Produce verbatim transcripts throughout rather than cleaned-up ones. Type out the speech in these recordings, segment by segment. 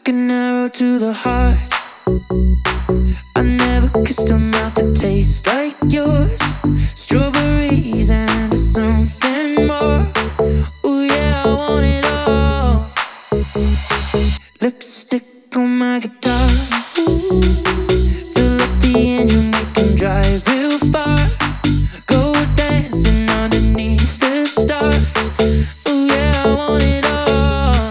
like an arrow to the heart. I never kissed a mouth that tastes like yours. Strawberries and something more. Ooh yeah, I want it all. Lipstick on my guitar. Ooh. Fill up the engine, we can drive real far. Go dancing underneath the stars. Ooh yeah, I want it all.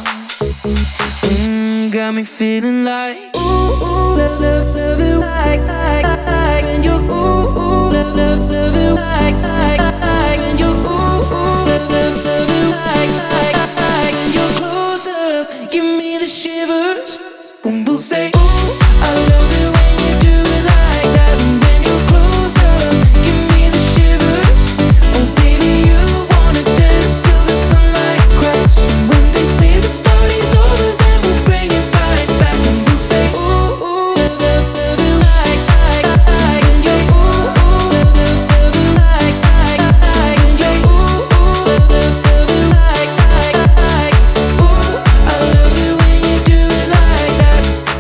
Mm, got me feeling like ooh, ooh, love, love, love it like, like, like when you ooh, ooh, love, love, love it like, like, like when you ooh, ooh, love, love, love it like, like, like when you're close up, give me the shivers. When we'll say ooh, I love it when you do it like that. And when you're close up, give me the shivers. Oh baby, you wanna dance till the sunlight cracks. And when they say the party's over, then we'll bring it right back. And we'll say ooh, ooh, love, love, love it like, like, like when you ooh, ooh, love, love, love it like, like, like when you ooh, ooh, love, love, love it like, like, like ooh, I love it when you do it like that.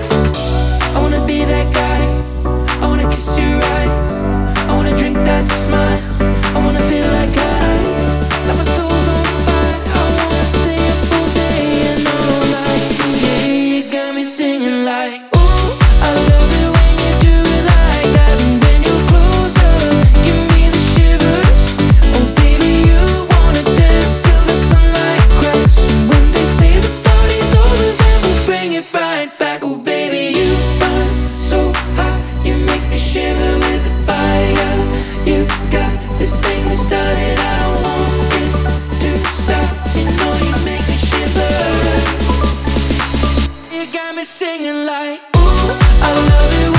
I wanna be that guy, I wanna kiss your eyes, I wanna drink that smile, I wanna feel like I, that my soul's on fire. I wanna stay up all day and all night. Yeah, you got me singing like ooh, I love it when you do it like that. And when you're close up, give me the shivers. Oh baby, you wanna dance till the sunlight cracks. And when they say the party's over, then we'll bring it right back. Oh baby, you burn so hot, you make me shiver with the fire. You got this thing that started, I don't want it to stop. You know you make me shiver. You got me singing like ooh, I love it